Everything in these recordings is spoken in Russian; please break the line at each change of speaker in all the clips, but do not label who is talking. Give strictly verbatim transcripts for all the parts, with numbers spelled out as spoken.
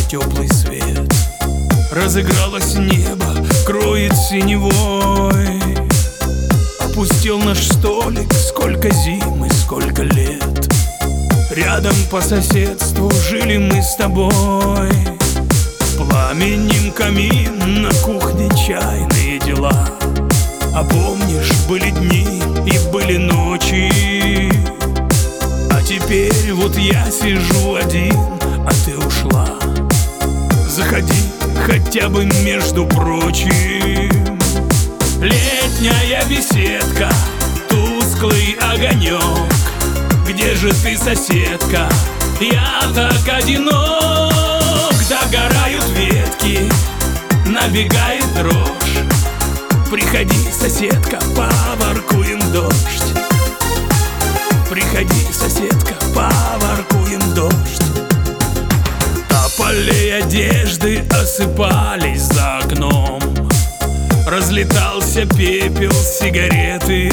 теплый свет. Разыгралось небо, кроет синевой. Опустел наш столик, сколько зим и сколько лет. Рядом по соседству жили мы с тобой. Пламенем камин, на кухне чайные дела. А помнишь, были дни и были ночи. А теперь вот я сижу один, а ты ушла. Заходи хотя бы между прочим. Летняя беседка, тусклый огонек. Где же ты, соседка? Я так одинок. Догорают ветки, набегает дрожь. Приходи, соседка, поворкуем дождь. Приходи, соседка, поворкуем дождь. А полей одежды осыпались за окном. Разлетался пепел сигареты.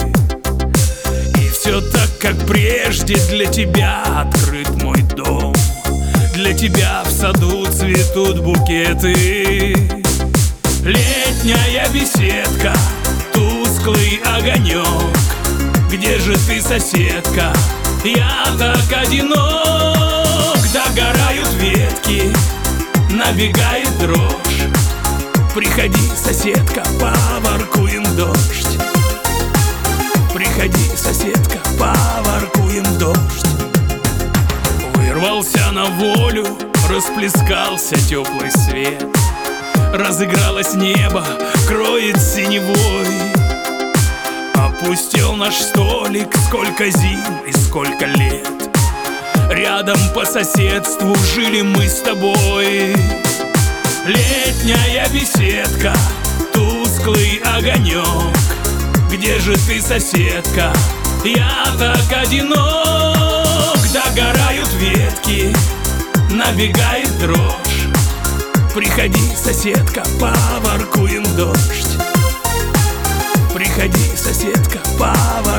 И все так, как прежде, для тебя открыт мой дом. Для тебя в саду цветут букеты. Летняя беседка, тусклый огонек. Где же ты, соседка? Я так одинок. Догорают ветки, набегает дрожь. Приходи, соседка, поворкуем дождь. Приходи, соседка, поворкуем дождь. Вырвался на волю, расплескался теплый свет. Разыгралось небо, кроет синевой. Опустел наш столик, сколько зим и сколько лет. Рядом по соседству жили мы с тобой. Летняя беседка, тусклый огонек. Где же ты, соседка? Я так одинок. Догорают ветки, набегает дрожь. Приходи, соседка, поворкуем дождь. Приходи, соседка, поворкуем